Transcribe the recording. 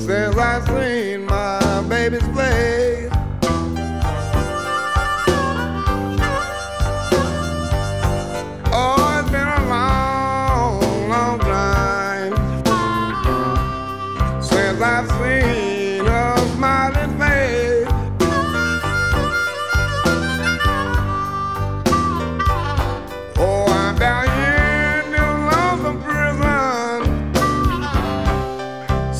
since I seen my baby's face. Oh, it's been a long, long time since I've seen